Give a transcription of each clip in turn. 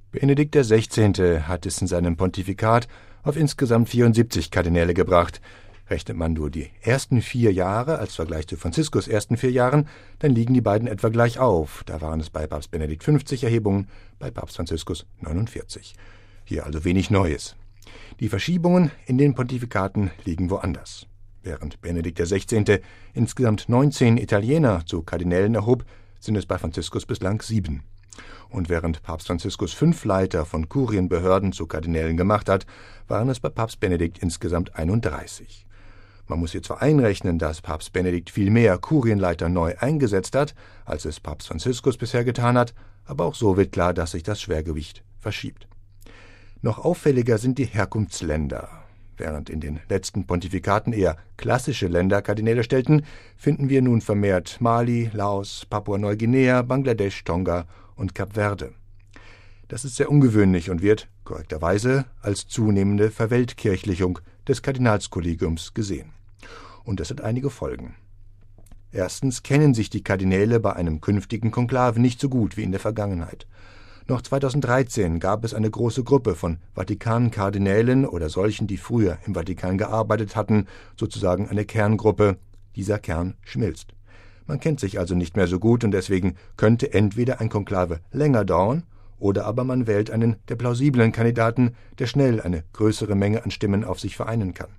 Benedikt XVI. Hat es in seinem Pontifikat auf insgesamt 74 Kardinäle gebracht. Rechnet man nur die ersten 4 Jahre als Vergleich zu Franziskus ersten 4 Jahren, dann liegen die beiden etwa gleich auf. Da waren es bei Papst Benedikt 50 Erhebungen, bei Papst Franziskus 49. Hier also wenig Neues. Die Verschiebungen in den Pontifikaten liegen woanders. Während Benedikt XVI. Insgesamt 19 Italiener zu Kardinälen erhob, sind es bei Franziskus bislang 7. Und während Papst Franziskus 5 Leiter von Kurienbehörden zu Kardinälen gemacht hat, waren es bei Papst Benedikt insgesamt 31. Man muss hier zwar einrechnen, dass Papst Benedikt viel mehr Kurienleiter neu eingesetzt hat, als es Papst Franziskus bisher getan hat, aber auch so wird klar, dass sich das Schwergewicht verschiebt. Noch auffälliger sind die Herkunftsländer. Während in den letzten Pontifikaten eher klassische Länder Kardinäle stellten, finden wir nun vermehrt Mali, Laos, Papua-Neuguinea, Bangladesch, Tonga und Kap Verde. Das ist sehr ungewöhnlich und wird, korrekterweise, als zunehmende Verweltkirchlichung des Kardinalskollegiums gesehen. Und das hat einige Folgen. Erstens kennen sich die Kardinäle bei einem künftigen Konklave nicht so gut wie in der Vergangenheit. Noch 2013 gab es eine große Gruppe von Vatikankardinälen oder solchen, die früher im Vatikan gearbeitet hatten, sozusagen eine Kerngruppe. Dieser Kern schmilzt. Man kennt sich also nicht mehr so gut und deswegen könnte entweder ein Konklave länger dauern oder aber man wählt einen der plausiblen Kandidaten, der schnell eine größere Menge an Stimmen auf sich vereinen kann.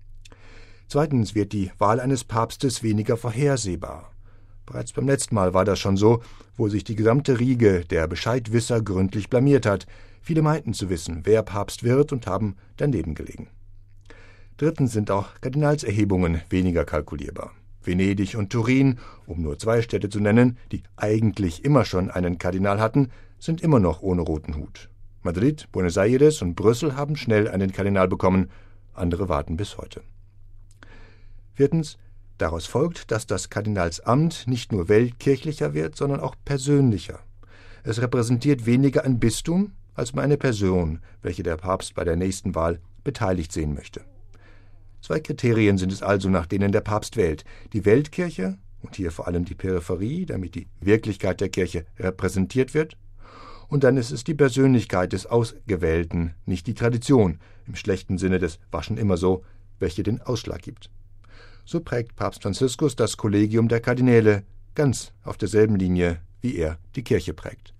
Zweitens wird die Wahl eines Papstes weniger vorhersehbar. Bereits beim letzten Mal war das schon so, wo sich die gesamte Riege der Bescheidwisser gründlich blamiert hat. Viele meinten zu wissen, wer Papst wird und haben daneben gelegen. Drittens sind auch Kardinalserhebungen weniger kalkulierbar. Venedig und Turin, um nur 2 Städte zu nennen, die eigentlich immer schon einen Kardinal hatten, sind immer noch ohne roten Hut. Madrid, Buenos Aires und Brüssel haben schnell einen Kardinal bekommen, andere warten bis heute. Viertens, daraus folgt, dass das Kardinalsamt nicht nur weltkirchlicher wird, sondern auch persönlicher. Es repräsentiert weniger ein Bistum als eine Person, welche der Papst bei der nächsten Wahl beteiligt sehen möchte. 2 Kriterien sind es also, nach denen der Papst wählt: die Weltkirche und hier vor allem die Peripherie, damit die Wirklichkeit der Kirche repräsentiert wird, und dann ist es die Persönlichkeit des Ausgewählten, nicht die Tradition, im schlechten Sinne des war schon immer so, welche den Ausschlag gibt. So prägt Papst Franziskus das Kollegium der Kardinäle ganz auf derselben Linie, wie er die Kirche prägt.